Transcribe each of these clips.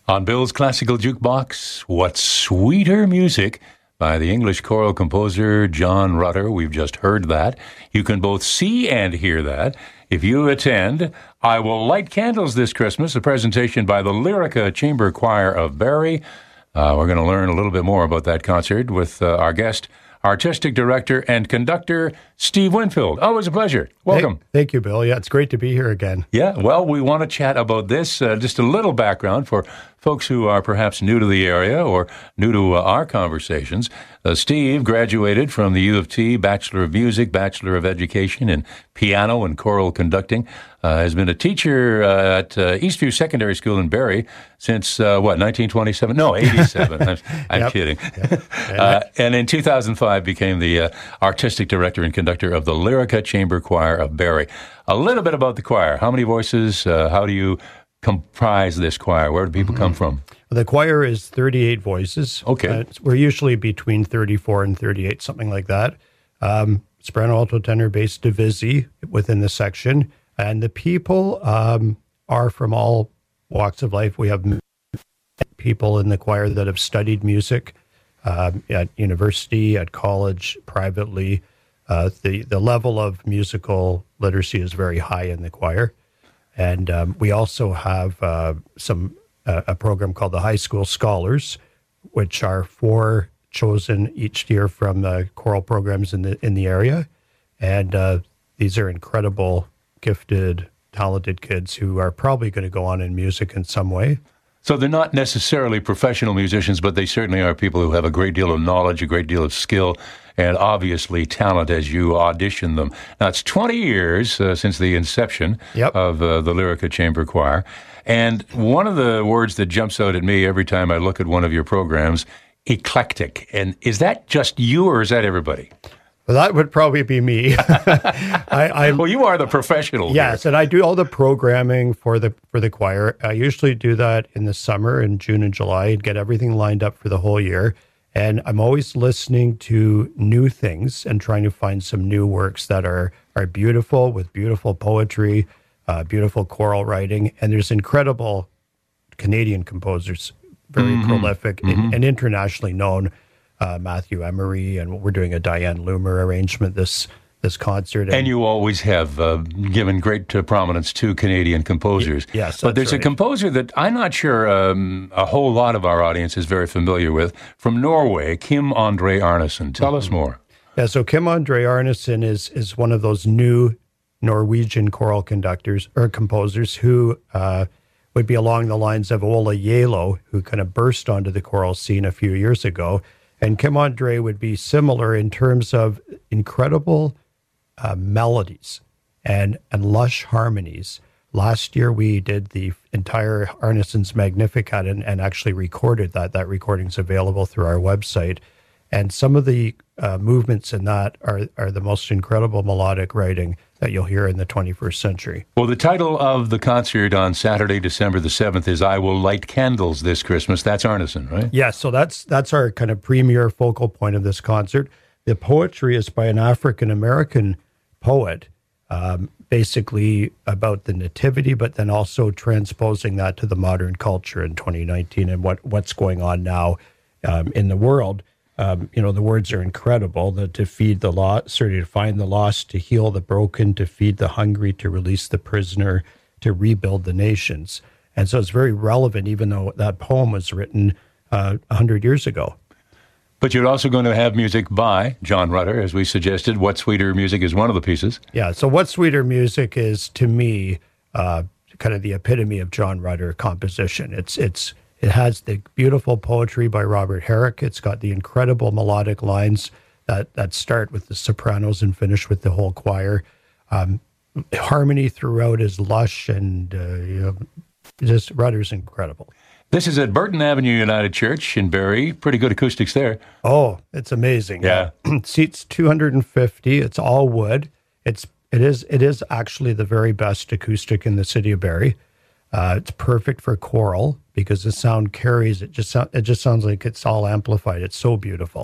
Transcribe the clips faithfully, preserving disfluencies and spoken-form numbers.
On Bill's Classical Jukebox, What Sweeter Music by the English choral composer John Rutter. We've just heard that. You can both see and hear that if you attend I Will Light Candles This Christmas, a presentation by the Lyrica Chamber Choir of Barrie. Uh, we're going to learn a little bit more about that concert with uh, our guest, Artistic Director and Conductor, Steve Winfield. Always a pleasure. Welcome. Thank, thank you, Bill. Yeah, it's great to be here again. Yeah, well, we want to chat about this. Uh, just a little background for folks who are perhaps new to the area or new to uh, our conversations. Uh, Steve graduated from the U of T, Bachelor of Music, Bachelor of Education in Piano and Choral Conducting. Uh, has been a teacher uh, at uh, Eastview Secondary School in Barrie since, uh, what, nineteen twenty-seven? No, eighty-seven. I'm, I'm yep. kidding. Yep. uh, and in two thousand five became the uh, Artistic Director and Conductor of the Lyrica Chamber Choir of Barrie. A little bit about the choir. How many voices? Uh, how do you comprise this choir? Where do people mm-hmm. come from? The choir is thirty-eight voices. Okay. Uh, we're usually between thirty-four and thirty-eight, something like that. Um, soprano, alto, tenor, bass, divisi within the section. And the people um, are from all walks of life. We have people in the choir that have studied music um, at university, at college, privately. Uh, the, the level of musical literacy is very high in the choir. And um, we also have uh, some uh, a program called the High School Scholars, which are four chosen each year from the choral programs in the in the area. And uh, these are incredible, gifted, talented kids who are probably going to go on in music in some way. So they're not necessarily professional musicians, but they certainly are people who have a great deal of knowledge, a great deal of skill, and obviously talent as you audition them. Now, it's twenty years uh, since the inception yep. of uh, the Lyrica Chamber Choir. And one of the words that jumps out at me every time I look at one of your programs, eclectic. And is that just you or is that everybody? Well, that would probably be me. I, I, well, you are the professional. Yes, here. And I do all the programming for the for the choir. I usually do that in the summer, in June and July, and get everything lined up for the whole year. And I'm always listening to new things and trying to find some new works that are are beautiful, with beautiful poetry, uh, beautiful choral writing. And there's incredible Canadian composers, very mm-hmm. prolific mm-hmm. and, and internationally known. Uh, Matthew Emery, and we're doing a Diane Loomer arrangement this this concert. And, and you always have uh, given great uh, prominence to Canadian composers. Y- yes, but there's right. a composer that I'm not sure um, a whole lot of our audience is very familiar with, from Norway, Kim André Arnesen. Tell mm-hmm. us more. Yeah, so Kim André Arnesen is is one of those new Norwegian choral conductors or composers who uh, would be along the lines of Ola Yelo, who kind of burst onto the choral scene a few years ago. And Kim André would be similar in terms of incredible uh, melodies and, and lush harmonies. Last year, we did the entire Arnesen's Magnificat and, and actually recorded that. That recording's available through our website. And some of the uh, movements in that are, are the most incredible melodic writing that you'll hear in the twenty-first century. Well, the title of the concert on Saturday, December the seventh is I Will Light Candles This Christmas. That's Arnesen, right? Yes, yeah, so that's that's our kind of premier focal point of this concert. The poetry is by an African-American poet, um, basically about the nativity, but then also transposing that to the modern culture in twenty nineteen and what, what's going on now um, in the world. Um, you know, the words are incredible. The, to feed the lost, sorry, to find the lost, to heal the broken, to feed the hungry, to release the prisoner, to rebuild the nations. And so it's very relevant, even though that poem was written uh, one hundred years ago. But you're also going to have music by John Rutter, as we suggested. What Sweeter Music is one of the pieces. Yeah, so What Sweeter Music is, to me, uh, kind of the epitome of John Rutter composition. It's it's It has the beautiful poetry by Robert Herrick. It's got the incredible melodic lines that, that start with the sopranos and finish with the whole choir. Um, harmony throughout is lush and uh, you know, just Rutter's incredible. This is at Burton Avenue United Church in Barrie. Pretty good acoustics there. Oh, it's amazing. Yeah. Seats two hundred fifty. It's all wood. It's it is it is actually the very best acoustic in the city of Barrie. Uh, it's perfect for choral because the sound carries. It just it just sounds like it's all amplified. It's so beautiful.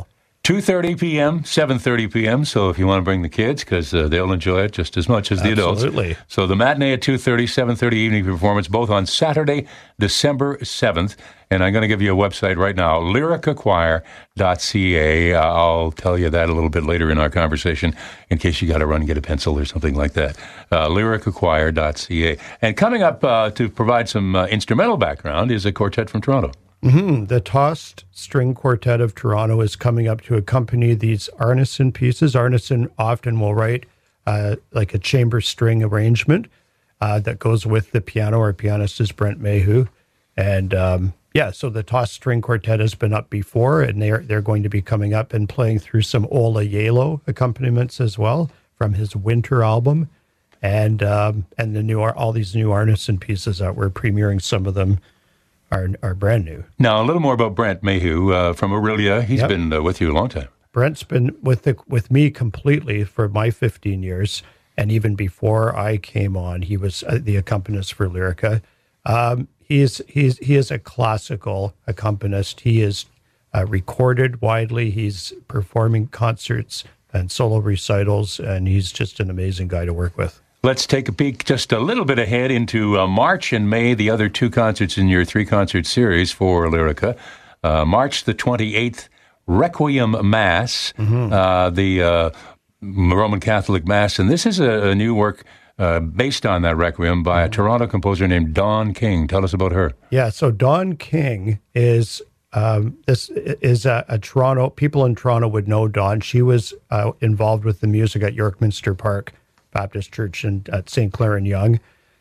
two thirty p.m., seven thirty p.m., so if you want to bring the kids, because uh, they'll enjoy it just as much as the adults. Absolutely. So the matinee at two thirty, seven thirty evening performance, both on Saturday, December seventh. And I'm going to give you a website right now, lyrica choir dot c a. Uh, I'll tell you that a little bit later in our conversation in case you got to run and get a pencil or something like that. Uh, lyrica choir dot c a. And coming up uh, to provide some uh, instrumental background is a quartet from Toronto. Mm-hmm. The Tossed String Quartet of Toronto is coming up to accompany these Arneson pieces. Arneson often will write uh, like a chamber string arrangement uh, that goes with the piano. Our pianist is Brent Mayhew. And um, yeah, so the Tossed String Quartet has been up before, and they're, they're going to be coming up and playing through some Ola Yalo accompaniments as well from his Winter album. And um, and the new all these new Arneson pieces that we're premiering, some of them Are, are brand new. Now, a little more about Brent Mayhew uh, from Aurelia. He's yep. been uh, with you a long time. Brent's been with the, with me completely for my fifteen years, and even before I came on, he was uh, the accompanist for Lyrica. Um, he's he's he is a classical accompanist. He is uh, recorded widely. He's performing concerts and solo recitals, and he's just an amazing guy to work with. Let's take a peek just a little bit ahead into uh, March and May, the other two concerts in your three-concert series for Lyrica. Uh, March the twenty-eighth, Requiem Mass, mm-hmm. uh, the uh, Roman Catholic Mass. And this is a, a new work uh, based on that Requiem by mm-hmm. a Toronto composer named Dawn King. Tell us about her. Yeah, so Dawn King is... Um, this is a, a Toronto... People in Toronto would know Dawn. She was uh, involved with the music at York Minster Park Baptist Church and at Saint Clair and Yonge.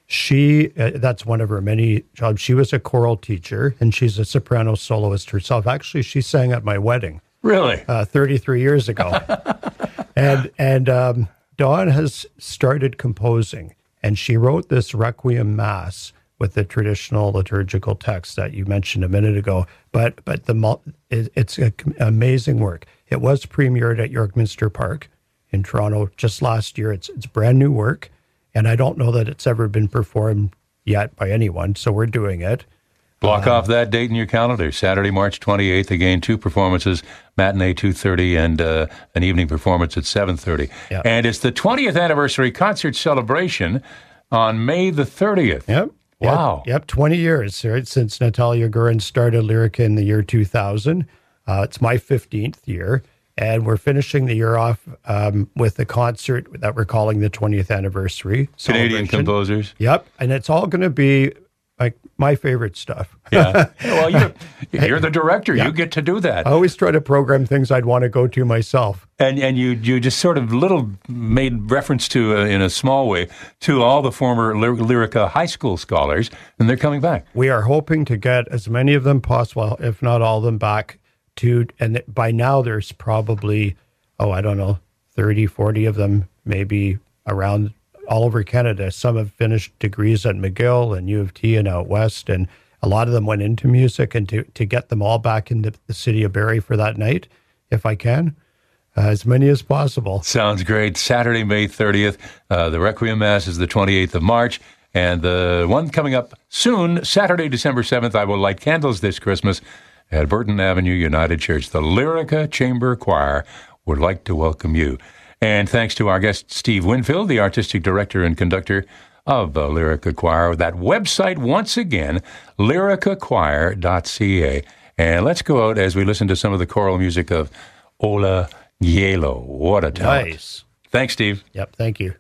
She, uh, that's one of her many jobs. She was a choral teacher, and she's a soprano soloist herself. Actually, she sang at my wedding. Really? Uh, thirty-three years ago. and and um, Dawn has started composing, and she wrote this Requiem Mass with the traditional liturgical text that you mentioned a minute ago. But but the it, it's an amazing work. It was premiered at York Minster Park in Toronto just last year. It's it's brand new work, and I don't know that it's ever been performed yet by anyone, so we're doing it. Block um, off that date in your calendar, Saturday, March twenty-eighth. Again, two performances, matinee two thirty and uh, an evening performance at seven thirty. Yep. And it's the twentieth anniversary concert celebration on May the thirtieth. Yep. Wow. Yep, yep, twenty years, right, since Natalia Gurin started Lyrica in the year two thousand. Uh, it's my fifteenth year. And we're finishing the year off um, with a concert that we're calling the twentieth anniversary. Canadian composers. Yep. And it's all going to be like my favorite stuff. Yeah. Well, you're, you're the director. Yeah. You get to do that. I always try to program things I'd want to go to myself. And and you you just sort of little made reference to, uh, in a small way, to all the former Lyrica high school scholars, and they're coming back. We are hoping to get as many of them possible, if not all of them, back to, and by now there's probably, oh, I don't know, thirty, forty of them, maybe around all over Canada. Some have finished degrees at McGill and U of T and out west, and a lot of them went into music, and to, to get them all back into the city of Barrie for that night, if I can, uh, as many as possible. Sounds great. Saturday, May thirtieth. Uh, the Requiem Mass is the twenty-eighth of March. And the one coming up soon, Saturday, December seventh, I will light candles this Christmas at Burton Avenue United Church. The Lyrica Chamber Choir would like to welcome you. And thanks to our guest, Steve Winfield, the artistic director and conductor of the Lyrica Choir. That website, once again, lyrica choir dot c a. And let's go out as we listen to some of the choral music of Ola Yalo. What a talent. Nice. Thanks, Steve. Yep, thank you.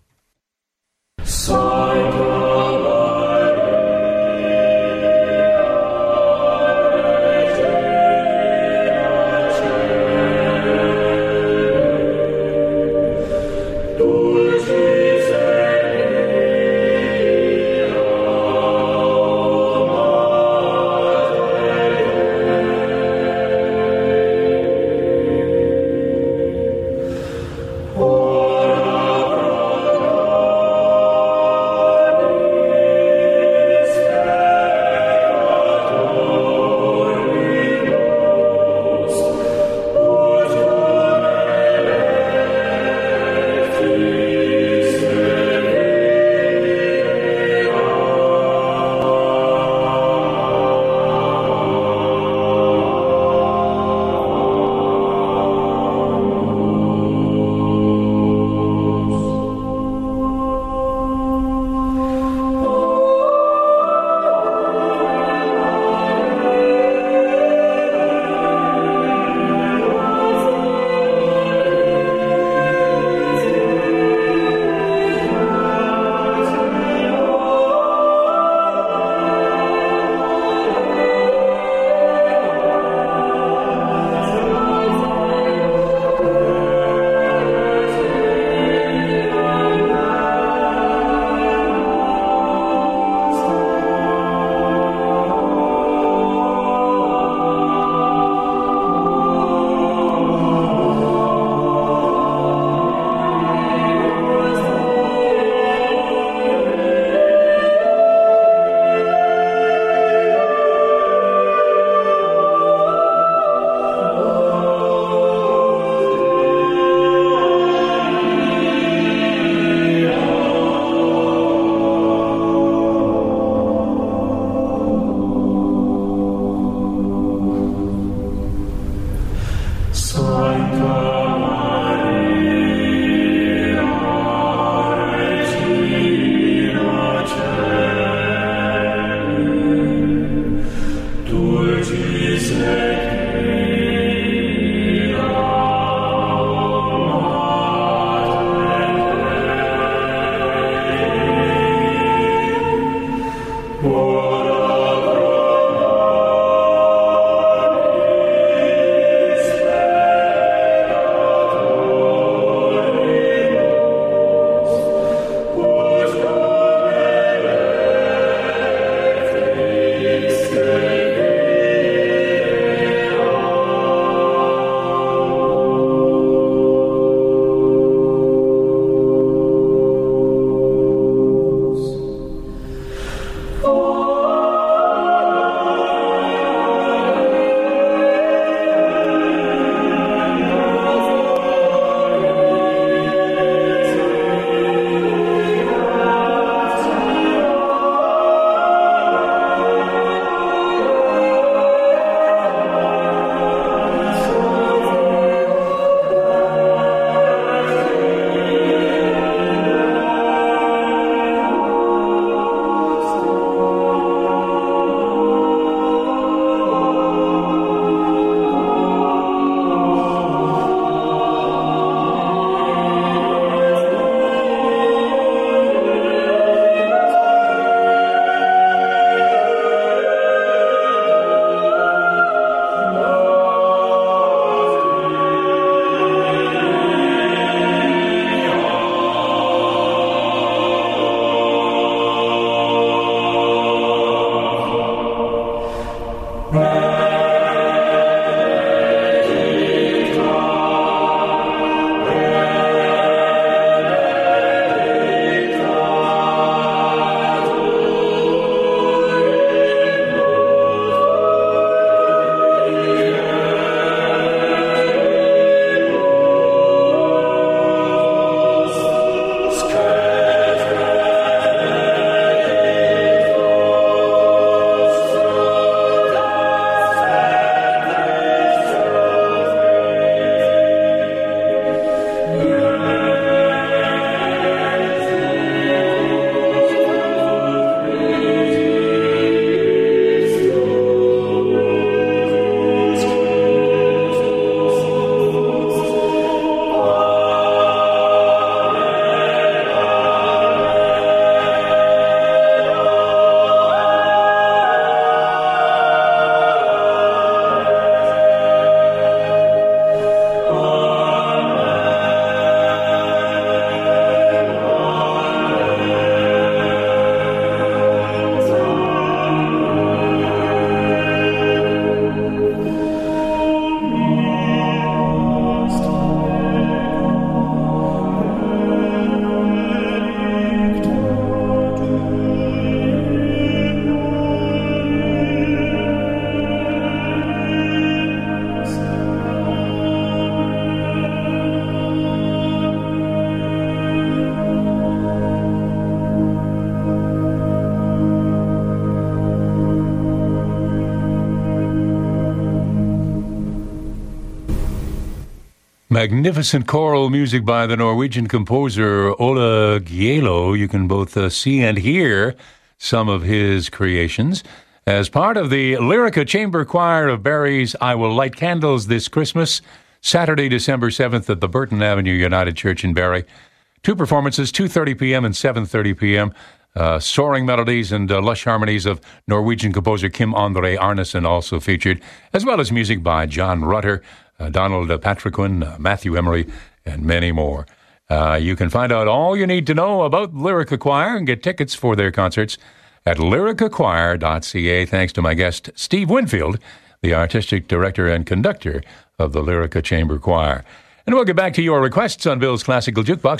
Magnificent choral music by the Norwegian composer Ola Gielo. You can both uh, see and hear some of his creations as part of the Lyrica Chamber Choir of Barrie's I Will Light Candles This Christmas, Saturday, December seventh at the Burton Avenue United Church in Barrie. Two performances, two thirty p.m. and seven thirty p.m. Uh, soaring melodies and uh, lush harmonies of Norwegian composer Kim André Arnesen also featured, as well as music by John Rutter, uh, Donald uh, Patriquin, uh, Matthew Emery, and many more. Uh, you can find out all you need to know about Lyrica Choir and get tickets for their concerts at lyrica choir dot c a. Thanks to my guest, Steve Winfield, the artistic director and conductor of the Lyrica Chamber Choir. And we'll get back to your requests on Bill's Classical Jukebox.